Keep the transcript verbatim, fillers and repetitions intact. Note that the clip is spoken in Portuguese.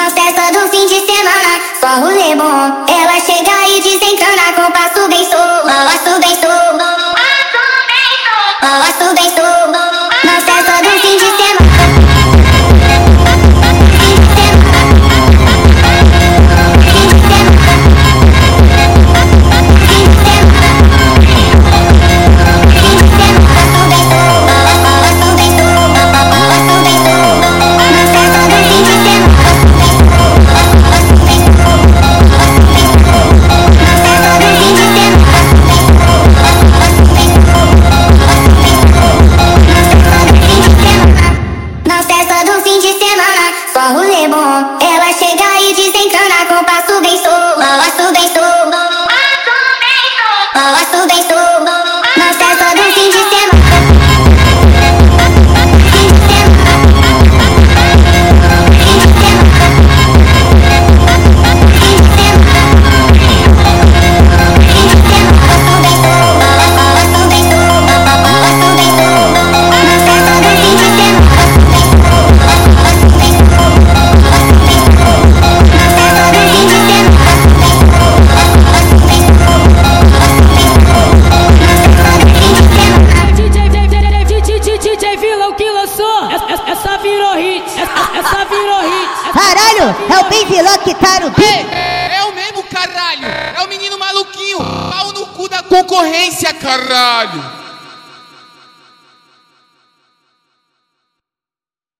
Na festa do fim de semana, só rolê bom. Ela chega e desencana com passo bem solto. Passo bem solto. Passo bem solto. Na festa do fim de semana. Só rolê bom. Ela chega e desencana com passo bem solto. Passo bem solto. Passo bem solto. Na festa do fim de semana. Essa virou hit, essa, essa virou hit. Caralho, é o bem vilão que tá no beat. É, é o mesmo, caralho. É o menino maluquinho. Pau no cu da concorrência, caralho.